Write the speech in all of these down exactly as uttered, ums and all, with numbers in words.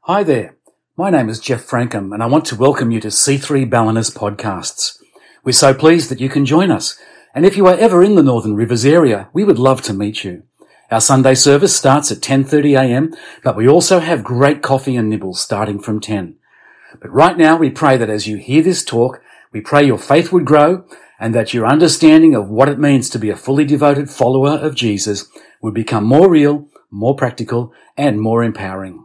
Hi there, my name is Jeff Frankham and I want to welcome you to C three Ballinas Podcasts. We're so pleased that you can join us, and if you are ever in the Northern Rivers area, we would love to meet you. Our Sunday service starts at ten thirty a m, but we also have great coffee and nibbles starting from ten. But right now we pray that as you hear this talk, we pray your faith would grow and that your understanding of what it means to be a fully devoted follower of Jesus would become more real, more practical, and more empowering.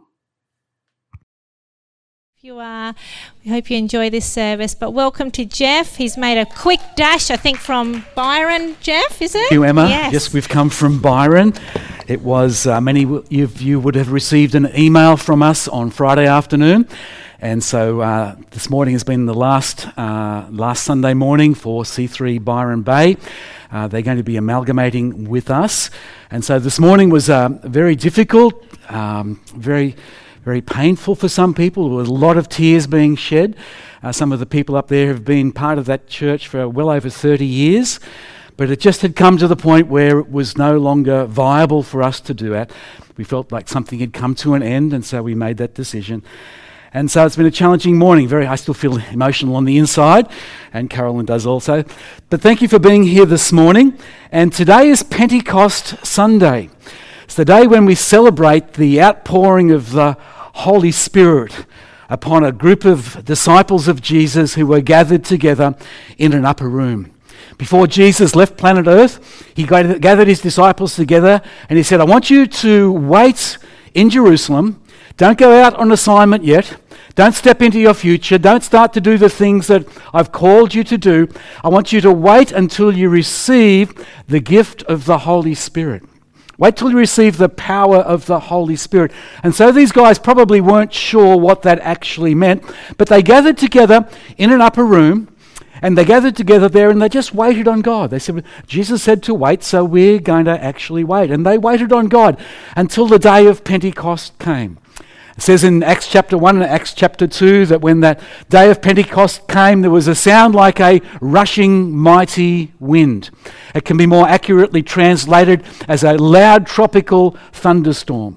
You are. We hope you enjoy this service. But welcome to Jeff. He's made a quick dash, I think, from Byron. Jeff, is it? Thank you, Emma. Yes, yes we've come from Byron. It was, uh, many of you would have received an email from us on Friday afternoon. And so uh, this morning has been the last uh, last Sunday morning for C three Byron Bay. Uh, they're going to be amalgamating with us. And so this morning was uh, very difficult, um, very... very painful for some people. There was a lot of tears being shed. Uh, some of the people up there have been part of that church for well over thirty years, but it just had come to the point where it was no longer viable for us to do it. We felt like something had come to an end, and so we made that decision. And so it's been a challenging morning. Very, I still feel emotional on the inside, and Carolyn does also. But thank you for being here this morning. And today is Pentecost Sunday. It's the day when we celebrate the outpouring of the Holy Spirit upon a group of disciples of Jesus who were gathered together in an upper room. Before Jesus left planet Earth, he gathered his disciples together and he said, I want you to wait in Jerusalem. Don't go out on assignment yet. Don't step into your future. Don't start to do the things that I've called you to do. I want you to wait until you receive the gift of the Holy Spirit. Wait till you receive the power of the Holy Spirit. And so these guys probably weren't sure what that actually meant, but they gathered together in an upper room, and they gathered together there and they just waited on God. They said, Jesus said to wait, so we're going to actually wait. And they waited on God until the day of Pentecost came. It says in Acts chapter one and Acts chapter two that when that day of Pentecost came, there was a sound like a rushing mighty wind. It can be more accurately translated as a loud tropical thunderstorm.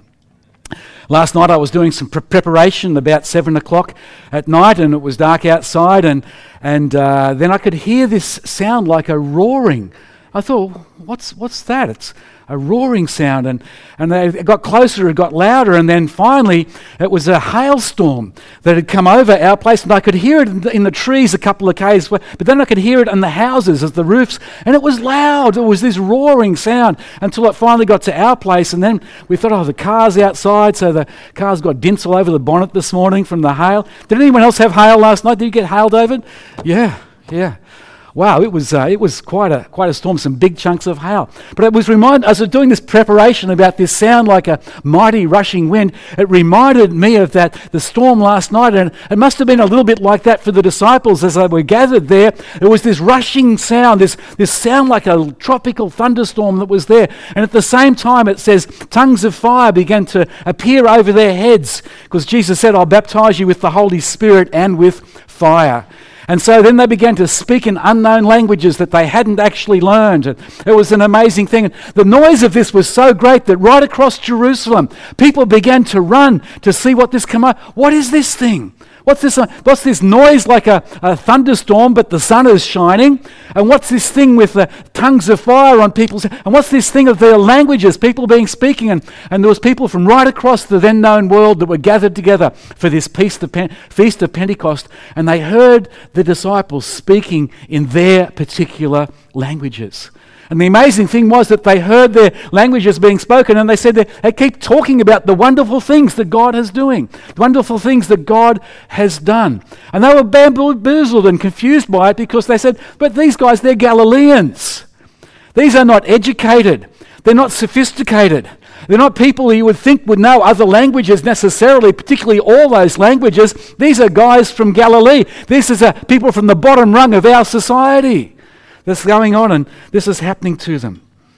Last night I was doing some pre- preparation about seven o'clock at night, and it was dark outside, and and uh, then I could hear this sound like a roaring. I thought, what's what's that? It's a roaring sound, and, and they, it got closer, it got louder, and then finally it was a hailstorm that had come over our place, and I could hear it in the, in the trees a couple of k's, but then I could hear it in the houses, as the roofs, and it was loud. It was this roaring sound until it finally got to our place, and then we thought, oh, the car's outside, so the car's got dents all over the bonnet this morning from the hail. Did anyone else have hail last night? Did you get hail, David? Yeah, yeah. Wow, it was uh, it was quite a quite a storm, some big chunks of hail. But it was reminded, as I was doing this preparation about this sound like a mighty rushing wind, it reminded me of that, the storm last night, and it must have been a little bit like that for the disciples as they were gathered there. It was this rushing sound, this, this sound like a tropical thunderstorm that was there. And at the same time, it says tongues of fire began to appear over their heads, because Jesus said, I'll baptize you with the Holy Spirit and with fire. And so then they began to speak in unknown languages that they hadn't actually learned. It was an amazing thing. The noise of this was so great that right across Jerusalem, people began to run to see what this come out. What is this thing? What's this? Uh, what's this noise like a, a thunderstorm, but the sun is shining? And what's this thing with the tongues of fire on people's? And what's this thing of their languages, people being speaking? And, and there was people from right across the then known world that were gathered together for this feast of, Pen- feast of Pentecost, and they heard the disciples speaking in their particular languages. And the amazing thing was that they heard their languages being spoken, and they said that they keep talking about the wonderful things that God is doing, the wonderful things that God has done. And they were bamboozled and confused by it, because they said, but these guys, they're Galileans. These are not educated. They're not sophisticated. They're not people you would think would know other languages necessarily, particularly all those languages. These are guys from Galilee. This is a people from the bottom rung of our society that's going on, and this is happening to them.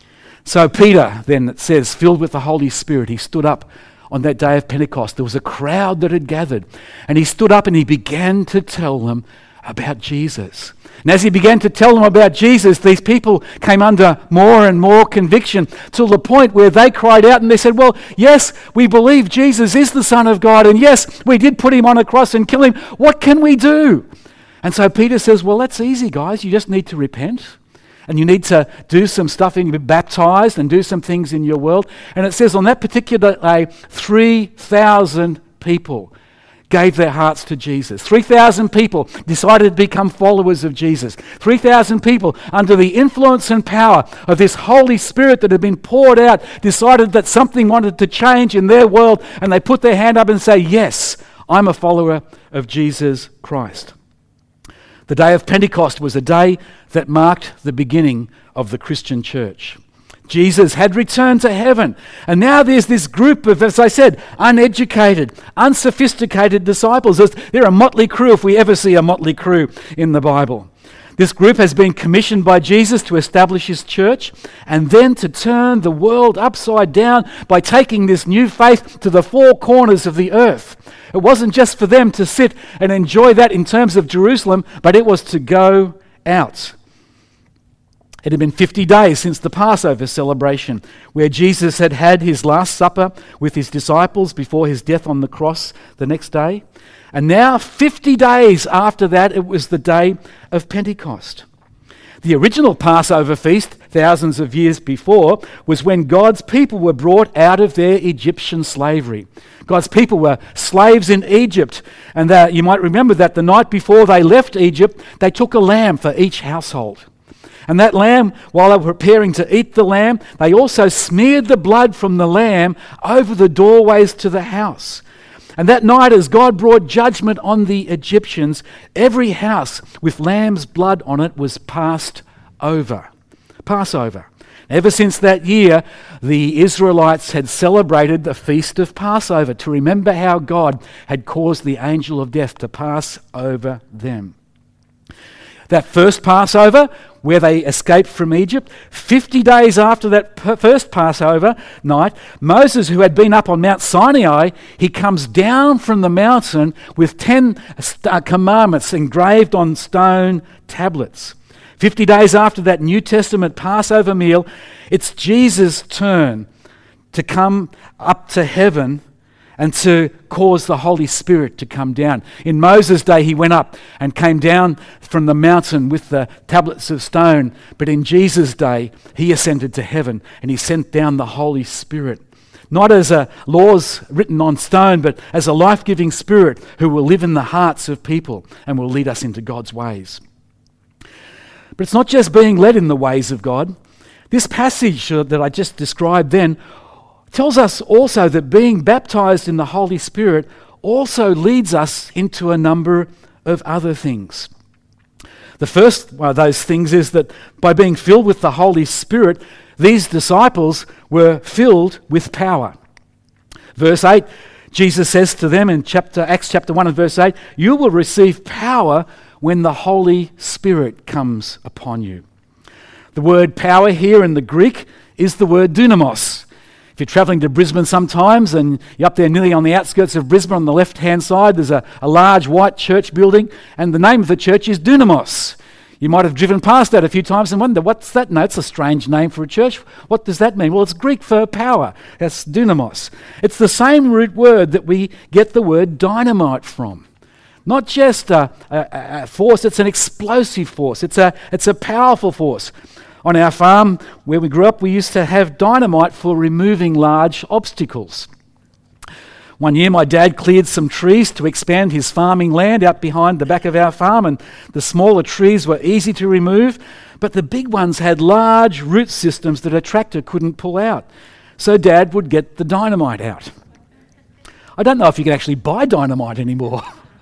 So Peter, then it says, filled with the Holy Spirit, he stood up on that day of Pentecost. There was a crowd that had gathered, and he stood up and he began to tell them about Jesus. And as he began to tell them about Jesus, these people came under more and more conviction, till the point where they cried out and they said, well, yes, we believe Jesus is the Son of God, and yes, we did put him on a cross and kill him. What can we do? And so Peter says, well, that's easy, guys. You just need to repent. And you need to do some stuff and be baptized and do some things in your world. And it says on that particular day, three thousand people gave their hearts to Jesus. three thousand people decided to become followers of Jesus. three thousand people, under the influence and power of this Holy Spirit that had been poured out, decided that something wanted to change in their world, and they put their hand up and say, yes, I'm a follower of Jesus Christ. The day of Pentecost was a day that marked the beginning of the Christian church. Jesus had returned to heaven, and now there's this group of, as I said, uneducated, unsophisticated disciples. They're a motley crew if we ever see a motley crew in the Bible. This group has been commissioned by Jesus to establish his church and then to turn the world upside down by taking this new faith to the four corners of the earth. It wasn't just for them to sit and enjoy that in terms of Jerusalem, but it was to go out. It had been fifty days since the Passover celebration, where Jesus had had his last supper with his disciples before his death on the cross the next day. And now, fifty days after that, it was the day of Pentecost. The original Passover feast, thousands of years before, was when God's people were brought out of their Egyptian slavery. God's people were slaves in Egypt, and uh, you might remember that the night before they left Egypt, they took a lamb for each household. And that lamb, while they were preparing to eat the lamb, they also smeared the blood from the lamb over the doorways to the house. And that night, as God brought judgment on the Egyptians, every house with lamb's blood on it was passed over. Passover. Ever since that year, the Israelites had celebrated the Feast of Passover to remember how God had caused the angel of death to pass over them. That first Passover, where they escaped from Egypt, fifty days after that per- first Passover night, Moses, who had been up on Mount Sinai, he comes down from the mountain with ten st- commandments engraved on stone tablets. Fifty days after that New Testament Passover meal, it's Jesus' turn to come up to heaven and to cause the Holy Spirit to come down. In Moses' day, he went up and came down from the mountain with the tablets of stone. But in Jesus' day, he ascended to heaven and he sent down the Holy Spirit. Not as a laws written on stone, but as a life-giving Spirit who will live in the hearts of people and will lead us into God's ways. But it's not just being led in the ways of God. This passage that I just described then tells us also that being baptized in the Holy Spirit also leads us into a number of other things. The first one of those things is that by being filled with the Holy Spirit, these disciples were filled with power. Verse eight, Jesus says to them in chapter Acts chapter one and verse eight, "You will receive power when the Holy Spirit comes upon you." The word power here in the Greek is the word dunamos. If you're travelling to Brisbane sometimes and you're up there nearly on the outskirts of Brisbane on the left-hand side, there's a, a large white church building, and the name of the church is Dunamos. You might have driven past that a few times and wondered, what's that? No, it's a strange name for a church. What does that mean? Well, it's Greek for power. That's dunamos. It's the same root word that we get the word dynamite from. Not just a, a, a force, it's an explosive force. It's a, it's a powerful force. On our farm where we grew up, we used to have dynamite for removing large obstacles. One year my dad cleared some trees to expand his farming land out behind the back of our farm, and the smaller trees were easy to remove, but the big ones had large root systems that a tractor couldn't pull out. So Dad would get the dynamite out. I don't know if you can actually buy dynamite anymore.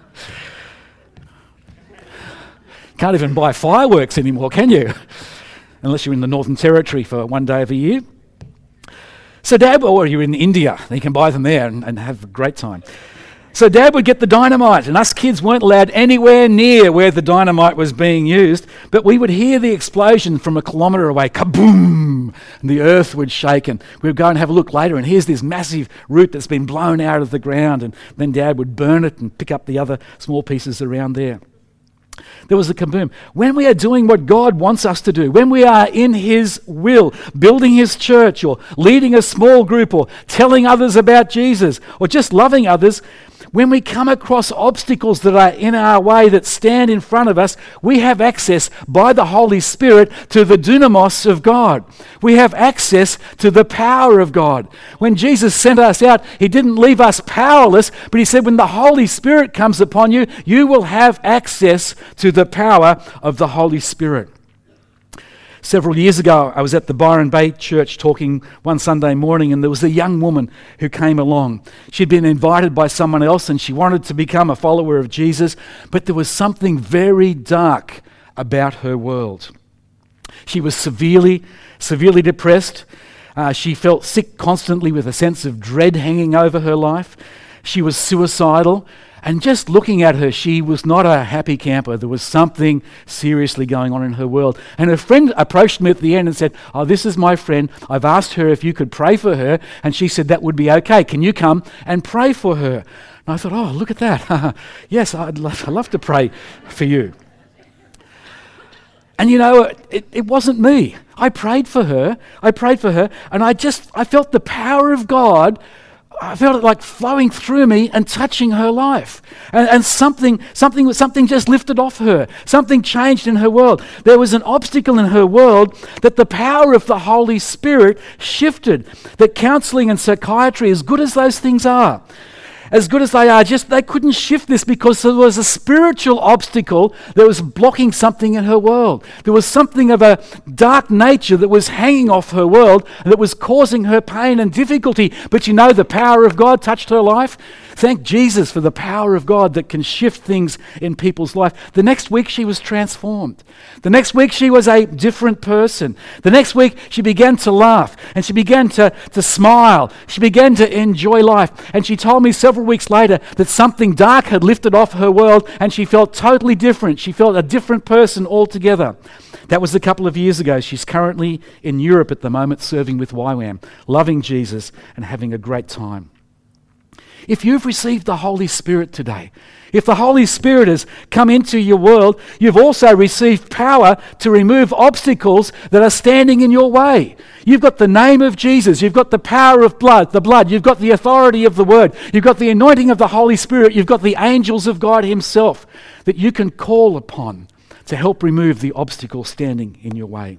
Can't even buy fireworks anymore, can you? Unless you're in the Northern Territory for one day of a year. So Dad, or you're in India, you can buy them there and, and have a great time. So Dad would get the dynamite, and us kids weren't allowed anywhere near where the dynamite was being used, but we would hear the explosion from a kilometre away, kaboom, and the earth would shake, and we would go and have a look later, and here's this massive root that's been blown out of the ground, and then Dad would burn it and pick up the other small pieces around there. There was a kaboom. When we are doing what God wants us to do, when we are in His will, building His church or leading a small group or telling others about Jesus or just loving others, when we come across obstacles that are in our way, that stand in front of us, we have access by the Holy Spirit to the dunamis of God. We have access to the power of God. When Jesus sent us out, He didn't leave us powerless, but He said when the Holy Spirit comes upon you, you will have access to the power of the Holy Spirit. Several years ago, I was at the Byron Bay Church talking one Sunday morning, and there was a young woman who came along. She'd been invited by someone else, and she wanted to become a follower of Jesus, but there was something very dark about her world. She was severely, severely depressed. Uh, she felt sick constantly with a sense of dread hanging over her life. She was suicidal. And just looking at her, she was not a happy camper. There was something seriously going on in her world. And her friend approached me at the end and said, "Oh, this is my friend. I've asked her if you could pray for her." And she said, "That would be okay. Can you come and pray for her?" And I thought, "Oh, look at that. Yes, I'd love, I'd love to pray for you." And you know, it, it wasn't me. I prayed for her. I prayed for her. And I just, I felt the power of God. I felt it like flowing through me and touching her life. And, and something, something, something just lifted off her. Something changed in her world. There was an obstacle in her world that the power of the Holy Spirit shifted. That counseling and psychiatry, as good as those things are, as good as they are, just they couldn't shift this because there was a spiritual obstacle that was blocking something in her world. There was something of a dark nature that was hanging off her world that was causing her pain and difficulty. But you know, the power of God touched her life. Thank Jesus for the power of God that can shift things in people's life. The next week she was transformed. The next week she was a different person. The next week she began to laugh and she began to, to smile. She began to enjoy life. And she told me several weeks later that something dark had lifted off her world and she felt totally different. She felt a different person altogether. That was a couple of years ago. She's currently in Europe at the moment serving with Y WAM, loving Jesus and having a great time. If you've received the Holy Spirit today, if the Holy Spirit has come into your world, you've also received power to remove obstacles that are standing in your way. You've got the name of Jesus, you've got the power of blood, the blood, you've got the authority of the Word, you've got the anointing of the Holy Spirit, you've got the angels of God Himself that you can call upon to help remove the obstacle standing in your way.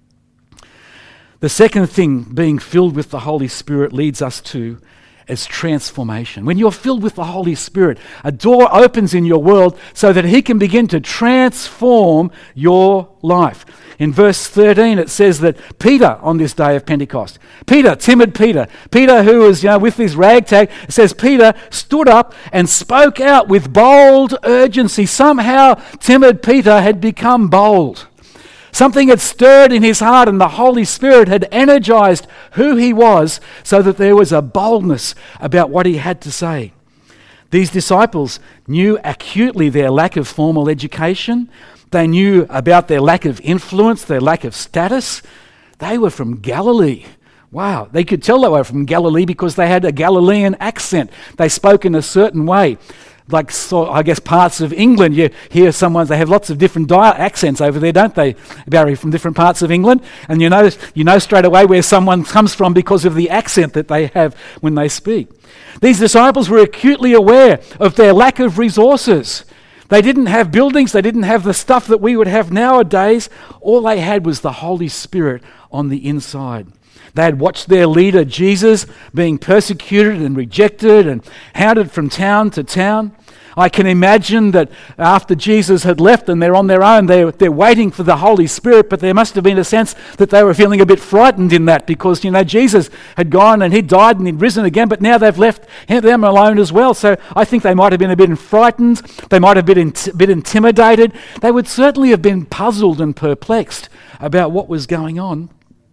The second thing being filled with the Holy Spirit leads us to as transformation. When you're filled with the Holy Spirit, a door opens in your world so that He can begin to transform your life. In verse thirteen, it says that Peter, on this day of Pentecost, Peter, timid Peter, Peter who was, you know, with his ragtag, it says Peter stood up and spoke out with bold urgency. Somehow, timid Peter had become bold. Something had stirred in his heart and the Holy Spirit had energized who he was so that there was a boldness about what he had to say. These disciples knew acutely their lack of formal education. They knew about their lack of influence, their lack of status. They were from Galilee. Wow, they could tell they were from Galilee because they had a Galilean accent. They spoke in a certain way. Like, so, I guess, parts of England, you hear someone, they have lots of different dia- accents over there, don't they, Barry, from different parts of England? And you know, you know straight away where someone comes from because of the accent that they have when they speak. These disciples were acutely aware of their lack of resources. They didn't have buildings, they didn't have the stuff that we would have nowadays. All they had was the Holy Spirit on the inside. They had watched their leader, Jesus, being persecuted and rejected and hounded from town to town. I can imagine that after Jesus had left and they're on their own, they're, they're waiting for the Holy Spirit, but there must have been a sense that they were feeling a bit frightened in that because, you know, Jesus had gone and he'd died and he'd risen again, but now they've left them alone as well. So I think they might have been a bit frightened. They might have been a bit intimidated. They would certainly have been puzzled and perplexed about what was going on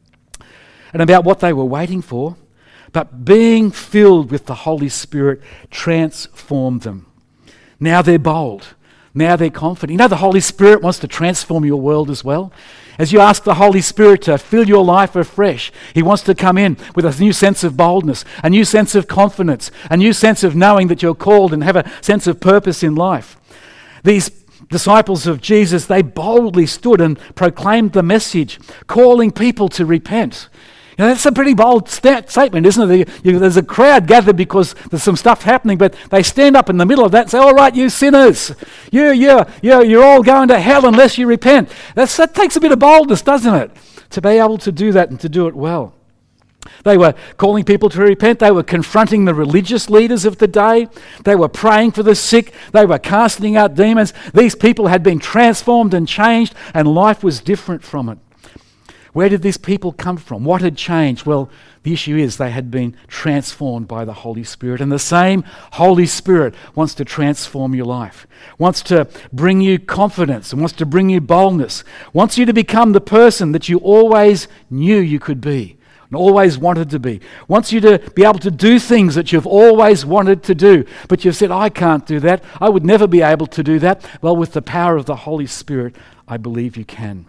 and about what they were waiting for. But being filled with the Holy Spirit transformed them. Now they're bold. Now they're confident. You know, the Holy Spirit wants to transform your world as well. As you ask the Holy Spirit to fill your life afresh, He wants to come in with a new sense of boldness, a new sense of confidence, a new sense of knowing that you're called and have a sense of purpose in life. These disciples of Jesus, they boldly stood and proclaimed the message, calling people to repent. You know, that's a pretty bold st- statement, isn't it? You, you, there's a crowd gathered because there's some stuff happening, but they stand up in the middle of that and say, all right, you sinners, you, you, you, you're all going to hell unless you repent. That's, that takes a bit of boldness, doesn't it? To be able to do that and to do it well. They were calling people to repent. They were confronting the religious leaders of the day. They were praying for the sick. They were casting out demons. These people had been transformed and changed, and life was different from it. Where did these people come from? What had changed? Well, the issue is they had been transformed by the Holy Spirit. And the same Holy Spirit wants to transform your life, wants to bring you confidence, and wants to bring you boldness, wants you to become the person that you always knew you could be and always wanted to be, wants you to be able to do things that you've always wanted to do, but you've said, I can't do that. I would never be able to do that. Well, with the power of the Holy Spirit, I believe you can.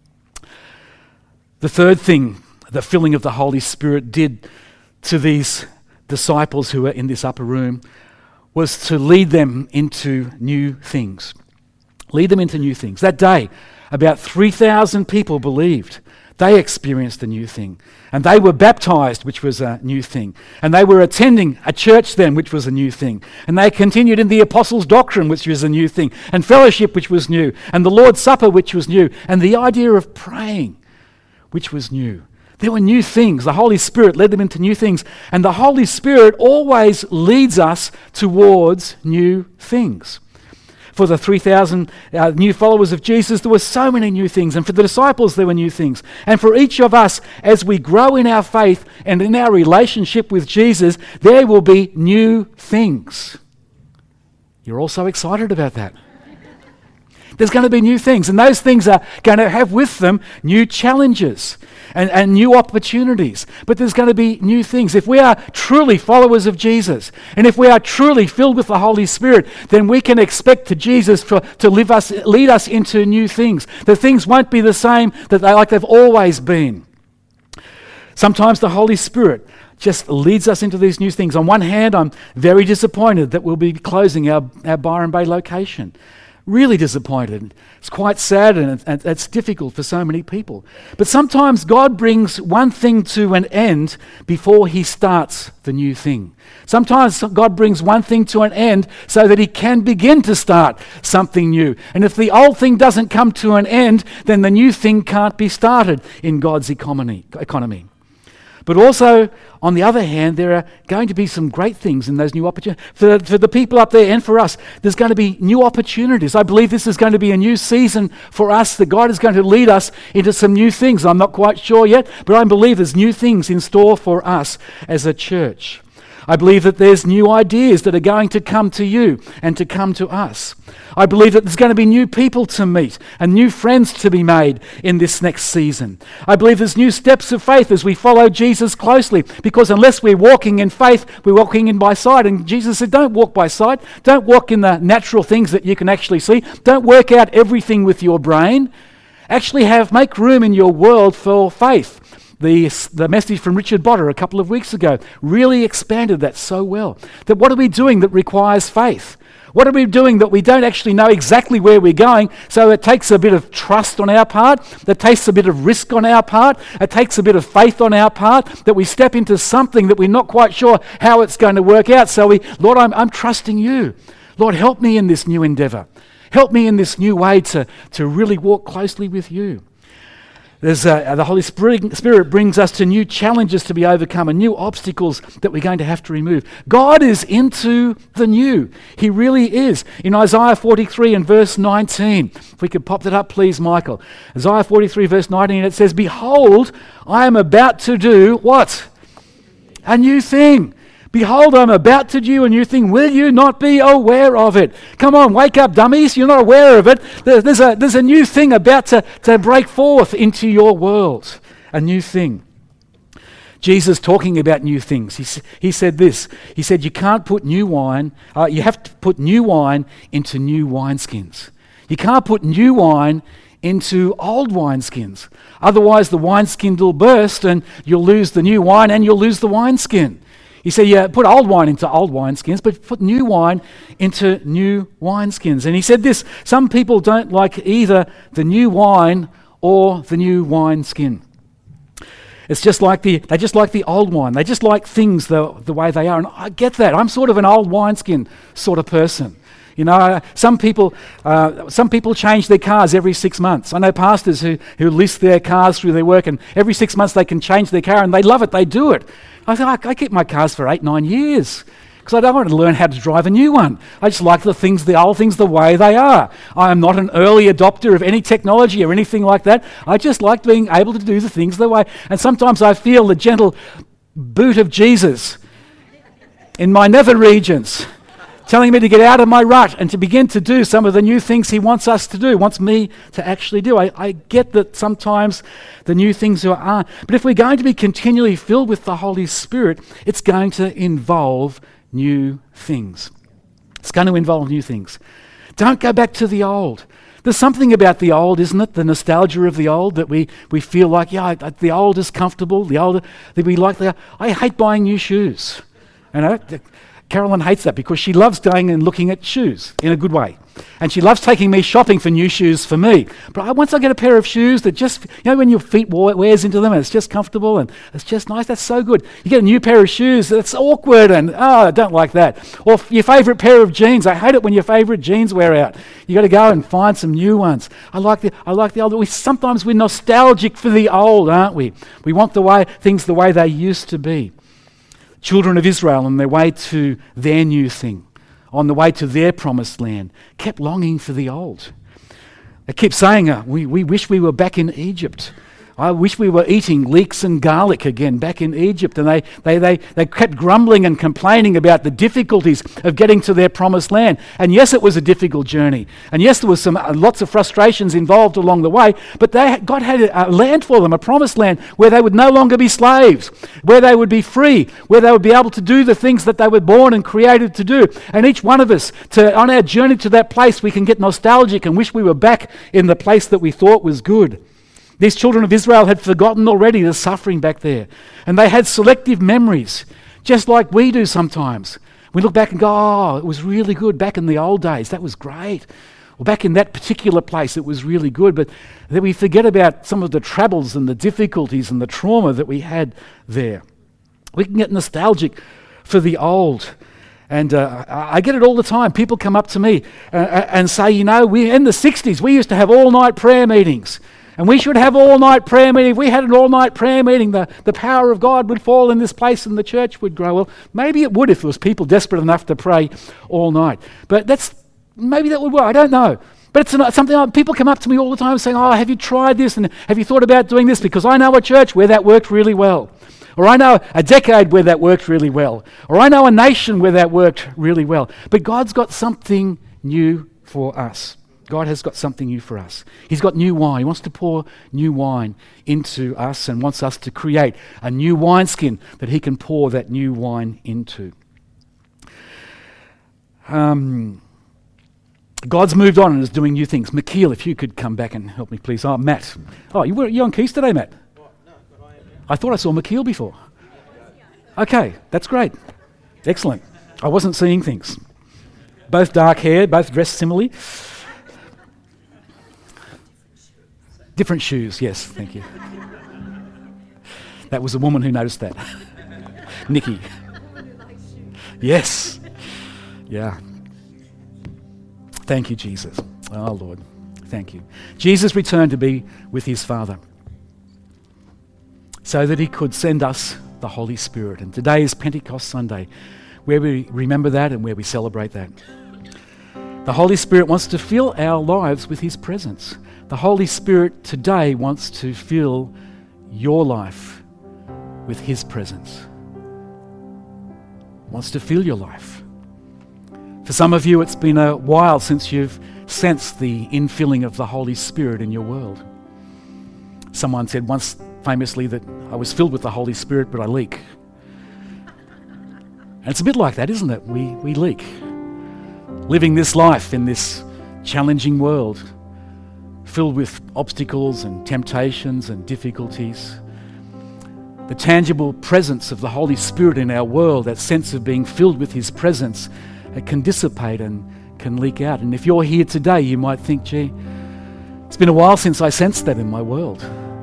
The third thing the filling of the Holy Spirit did to these disciples who were in this upper room was to lead them into new things. Lead them into new things. That day, about three thousand people believed. They experienced a new thing. And they were baptized, which was a new thing. And they were attending a church then, which was a new thing. And they continued in the apostles' doctrine, which was a new thing. And fellowship, which was new. And the Lord's Supper, which was new. And the idea of praying, which was new. There were new things. The Holy Spirit led them into new things. And the Holy Spirit always leads us towards new things. For the three thousand uh, new followers of Jesus, there were so many new things. And for the disciples, there were new things. And for each of us, as we grow in our faith and in our relationship with Jesus, there will be new things. You're all so excited about that. There's going to be new things, and those things are going to have with them new challenges and, and new opportunities. But there's going to be new things. If we are truly followers of Jesus, and if we are truly filled with the Holy Spirit, then we can expect to Jesus to, to live us, lead us into new things. The things won't be the same that they like they've always been. Sometimes the Holy Spirit just leads us into these new things. On one hand, I'm very disappointed that we'll be closing our, our Byron Bay location. Really disappointed. It's quite sad, and it's, it's difficult for so many people. But sometimes God brings one thing to an end before he starts the new thing. Sometimes God brings one thing to an end so that he can begin to start something new. And if the old thing doesn't come to an end, then the new thing can't be started in God's economy. economy. But also, on the other hand, there are going to be some great things in those new opportunities. For, for the people up there and for us, there's going to be new opportunities. I believe this is going to be a new season for us, that God is going to lead us into some new things. I'm not quite sure yet, but I believe there's new things in store for us as a church. I believe that there's new ideas that are going to come to you and to come to us. I believe that there's going to be new people to meet and new friends to be made in this next season. I believe there's new steps of faith as we follow Jesus closely, because unless we're walking in faith, we're walking in by sight. And Jesus said, don't walk by sight. Don't walk in the natural things that you can actually see. Don't work out everything with your brain. Actually have make room in your world for faith. The, the message from Richard Botter a couple of weeks ago really expanded that so well. That what are we doing that requires faith? What are we doing that we don't actually know exactly where we're going? So it takes a bit of trust on our part. That takes a bit of risk on our part. It takes a bit of faith on our part. That we step into something that we're not quite sure how it's going to work out. So we, Lord, I'm, I'm trusting you. Lord, help me in this new endeavor. Help me in this new way to, to really walk closely with you. There's uh, the Holy Spirit, Spirit brings us to new challenges to be overcome and new obstacles that we're going to have to remove. God is into the new. He really is. In Isaiah forty-three and verse nineteen, if we could pop that up, please, Michael. Isaiah forty-three verse nineteen, it says, "Behold, I am about to do" what? "A new thing. Behold, I'm about to do a new thing. Will you not be aware of it?" Come on, wake up, dummies. You're not aware of it. There's a, there's a new thing about to, to break forth into your world. A new thing. Jesus talking about new things. He, he said this. He said, you can't put new wine, uh, you have to put new wine into new wineskins. You can't put new wine into old wineskins. Otherwise, the wineskin will burst and you'll lose the new wine and you'll lose the wineskin. He said, yeah, put old wine into old wineskins, but put new wine into new wineskins. And he said this, some people don't like either the new wine or the new wineskin. It's just like the, they just like the old wine. They just like things the, the way they are. And I get that. I'm sort of an old wineskin sort of person. You know, some people uh, some people change their cars every six months. I know pastors who, who list their cars through their work, and every six months they can change their car, and they love it. They do it. I think I, I keep my cars for eight, nine years because I don't want to learn how to drive a new one. I just like the things, the old things, the way they are. I am not an early adopter of any technology or anything like that. I just like being able to do the things the way. And sometimes I feel the gentle boot of Jesus in my nether regions, telling me to get out of my rut and to begin to do some of the new things he wants us to do, wants me to actually do. I, I get that sometimes the new things are, but if we're going to be continually filled with the Holy Spirit, it's going to involve new things. It's going to involve new things. Don't go back to the old. There's something about the old, isn't it? The nostalgia of the old, that we, we feel like, yeah, the old is comfortable, the old, that we like the, I hate buying new shoes. You know, Carolyn hates that because she loves going and looking at shoes in a good way. And she loves taking me shopping for new shoes for me. But I, once I get a pair of shoes that just, you know, when your feet wears into them and it's just comfortable and it's just nice, that's so good. You get a new pair of shoes, that's awkward and, oh, I don't like that. Or your favourite pair of jeans. I hate it when your favourite jeans wear out. You got to go and find some new ones. I like the I like the old. We, sometimes we're nostalgic for the old, aren't we? We want the way things the way they used to be. Children of Israel on their way to their new thing, on the way to their promised land, kept longing for the old. They kept saying, uh, we, we wish we were back in Egypt. I wish we were eating leeks and garlic again back in Egypt. And they, they, they, they kept grumbling and complaining about the difficulties of getting to their promised land. And yes, it was a difficult journey. And yes, there was some uh, lots of frustrations involved along the way. But they, God had a, a land for them, a promised land, where they would no longer be slaves, where they would be free, where they would be able to do the things that they were born and created to do. And each one of us, to, on our journey to that place, we can get nostalgic and wish we were back in the place that we thought was good. These children of Israel had forgotten already the suffering back there. And they had selective memories, just like we do sometimes. We look back and go, oh, it was really good back in the old days. That was great. Or back in that particular place, it was really good. But then we forget about some of the troubles and the difficulties and the trauma that we had there. We can get nostalgic for the old. And uh, I get it all the time. People come up to me uh, and say, you know, we in the sixties, we used to have all-night prayer meetings. And we should have all-night prayer meeting. If we had an all-night prayer meeting, the, the power of God would fall in this place and the church would grow. Well, maybe it would if there was people desperate enough to pray all night. But that's maybe that would work. I don't know. But it's not something people come up to me all the time saying, oh, have you tried this? And have you thought about doing this? Because I know a church where that worked really well. Or I know a decade where that worked really well. Or I know a nation where that worked really well. But God's got something new for us. God has got something new for us. He's got new wine. He wants to pour new wine into us and wants us to create a new wineskin that he can pour that new wine into. Um, God's moved on and is doing new things. McKeel, if you could come back and help me, please. Oh, Matt. Oh, you were you on keys today, Matt? I thought I saw McKeel before. Okay, that's great. Excellent. I wasn't seeing things. Both dark hair, both dressed similarly. Different shoes, yes, thank you. That was a woman who noticed that. Nikki. Yes. Yeah. Thank you, Jesus. Oh, Lord. Thank you. Jesus returned to be with his Father so that he could send us the Holy Spirit. And today is Pentecost Sunday, where we remember that and where we celebrate that. The Holy Spirit wants to fill our lives with his presence. The Holy Spirit today wants to fill your life with his presence. Wants to fill your life. For some of you, it's been a while since you've sensed the infilling of the Holy Spirit in your world. Someone said once famously that I was filled with the Holy Spirit, but I leak. And it's a bit like that, isn't it? We, we leak. Living this life in this challenging world, filled with obstacles and temptations and difficulties. the tangible presence of the Holy Spirit in our world, that sense of being filled with His presence, it can dissipate and can leak out. And if you're here today, you might think, gee, it's been a while since I sensed that in my world.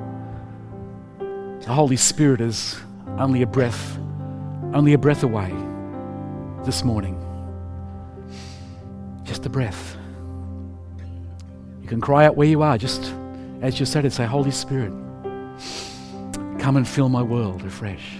The Holy Spirit is only a breath, only a breath away this morning. Just a breath. You can cry out where you are, just as you said it, say, Holy Spirit, come and fill my world afresh.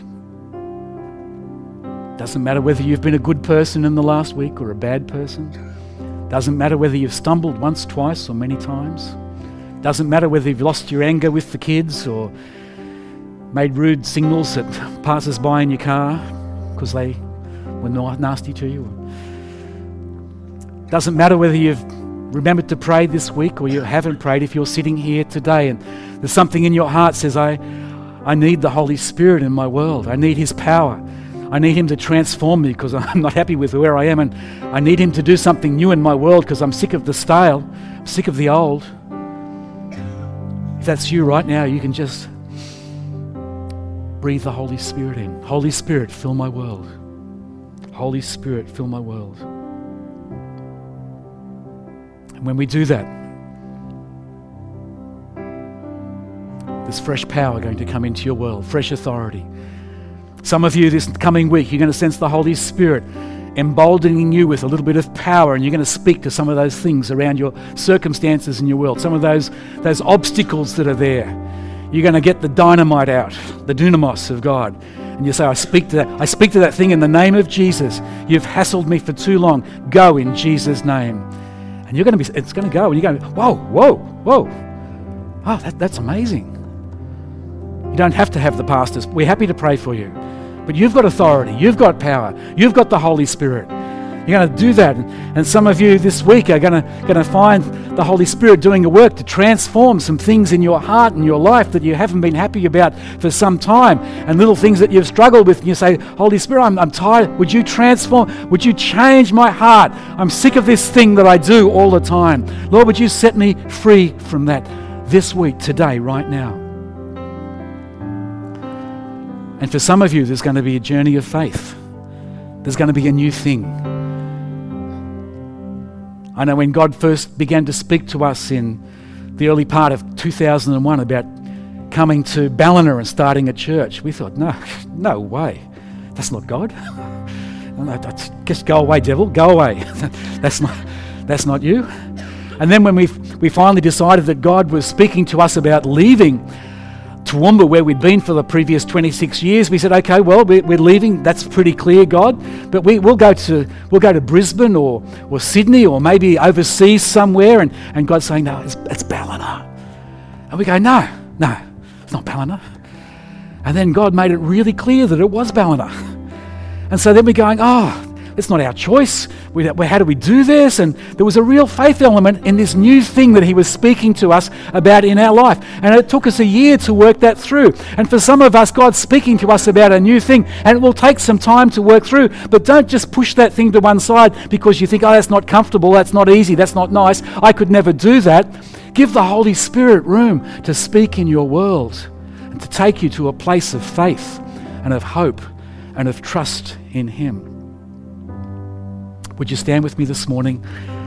Doesn't matter whether you've been a good person in the last week or a bad person. Doesn't matter whether you've stumbled once, twice, or many times. Doesn't matter whether you've lost your anger with the kids or made rude signals at passers-by in your car because they were nasty to you. Doesn't matter whether you've remembered to pray this week or you haven't prayed. If you're sitting here today and there's something in your heart says, I, I need the Holy Spirit in my world. I need His power. I need Him to transform me because I'm not happy with where I am, and I need Him to do something new in my world because I'm sick of the stale, I'm sick of the old. If that's you right now, you can just breathe the Holy Spirit in. Holy Spirit, fill my world. Holy Spirit, fill my world. And when we do that, there's fresh power going to come into your world, fresh authority. Some of you this coming week, you're going to sense the Holy Spirit emboldening you with a little bit of power, and you're going to speak to some of those things around your circumstances in your world, some of those, those obstacles that are there. You're going to get the dynamite out, the dunamis of God. And you say, I speak to that, I speak to that thing in the name of Jesus. You've hassled me for too long. Go in Jesus' name. And you're going to be, it's going to go, and you're going, whoa, whoa, whoa. Oh, that, that's amazing. You don't have to have the pastors. We're happy to pray for you. But you've got authority. You've got power. You've got the Holy Spirit. You're going to do that. And some of you this week are going to, going to find the Holy Spirit doing a work to transform some things in your heart and your life that you haven't been happy about for some time, and little things that you've struggled with. And you say, Holy Spirit, I'm, I'm tired. Would you transform? Would you change my heart? I'm sick of this thing that I do all the time. Lord, would you set me free from that this week, today, right now? And for some of you, there's going to be a journey of faith. There's going to be a new thing. I know when God first began to speak to us in the early part of two thousand one about coming to Ballina and starting a church, we thought, no, no way. That's not God. Just go away, devil, go away. That's not, that's not you. And then when we we finally decided that God was speaking to us about leaving Toowoomba, where we'd been for the previous twenty-six years, we said, okay, well, we're, we're leaving. That's pretty clear, God. But we, we'll go to we'll go to Brisbane or or Sydney or maybe overseas somewhere. And, and God's saying, no, it's, it's Ballina. And we go, no, no, it's not Ballina. And then God made it really clear that it was Ballina. And so then we're going, oh, it's not our choice. We, how do we do this? And there was a real faith element in this new thing that He was speaking to us about in our life. And it took us a year to work that through. And for some of us, God's speaking to us about a new thing, and it will take some time to work through. But don't just push that thing to one side because you think, oh, that's not comfortable, that's not easy, that's not nice, I could never do that. Give the Holy Spirit room to speak in your world and to take you to a place of faith and of hope and of trust in Him. Would you stand with me this morning?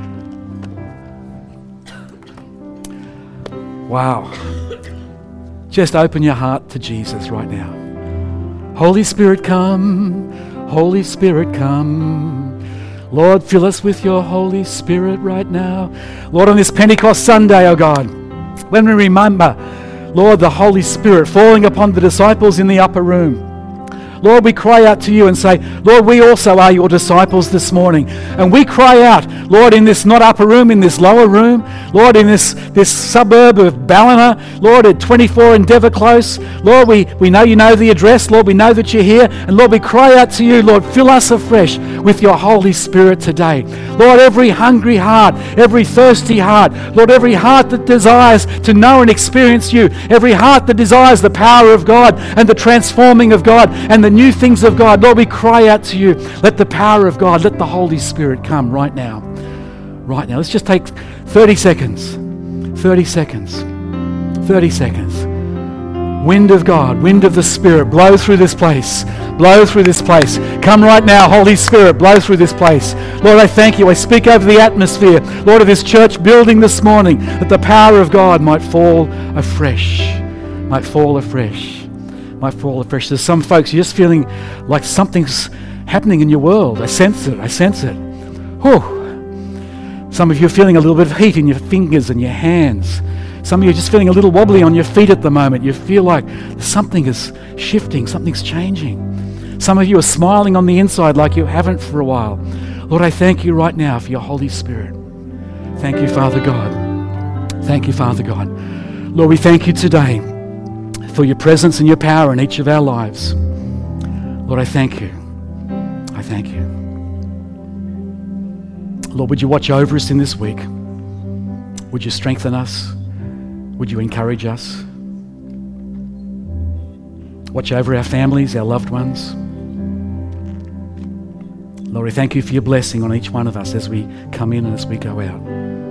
Wow. Just open your heart to Jesus right now. Holy Spirit, come. Holy Spirit, come. Lord, fill us with your Holy Spirit right now. Lord, on this Pentecost Sunday, oh God, when we remember, Lord, the Holy Spirit falling upon the disciples in the upper room, Lord, we cry out to you and say, Lord, we also are your disciples this morning. And we cry out, Lord, in this not upper room, in this lower room, Lord, in this, this suburb of Ballina, Lord, at twenty-four Endeavour Close, Lord, we, we know you know the address, Lord, we know that you're here, and Lord, we cry out to you, Lord, fill us afresh with your Holy Spirit today. Lord, every hungry heart, every thirsty heart, Lord, every heart that desires to know and experience you, every heart that desires the power of God and the transforming of God and the new things of God, Lord, we cry out to you. Let the power of God, let the Holy Spirit come right now. Right now. Let's just take thirty seconds. thirty seconds. thirty seconds. Wind of God, wind of the Spirit, blow through this place. Blow through this place. Come right now, Holy Spirit, blow through this place. Lord, I thank you. I speak over the atmosphere, Lord, of this church building this morning, that the power of God might fall afresh. Might fall afresh. Might fall afresh. There's some folks, you're just feeling like something's happening in your world. I sense it. I sense it. Whew. Some of you are feeling a little bit of heat in your fingers and your hands. Some of you are just feeling a little wobbly on your feet at the moment. You feel like something is shifting, something's changing. Some of you are smiling on the inside like you haven't for a while. Lord, I thank you right now for your Holy Spirit. Thank you, Father God. Thank you, Father God. Lord, we thank you today for your presence and your power in each of our lives. Lord, I thank you. I thank you. Lord, would you watch over us in this week? Would you strengthen us? Would you encourage us? Watch over our families, our loved ones. Lord, we thank you for your blessing on each one of us as we come in and as we go out.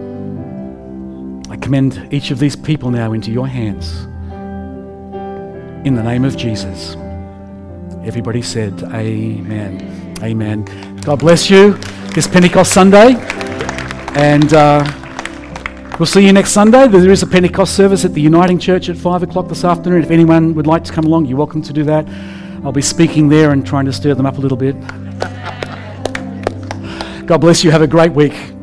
I commend each of these people now into your hands. In the name of Jesus. Everybody said, amen. Amen. God bless you this Pentecost Sunday. And uh, we'll see you next Sunday. There is a Pentecost service at the Uniting Church at five o'clock this afternoon. If anyone would like to come along, you're welcome to do that. I'll be speaking there and trying to stir them up a little bit. God bless you. Have a great week.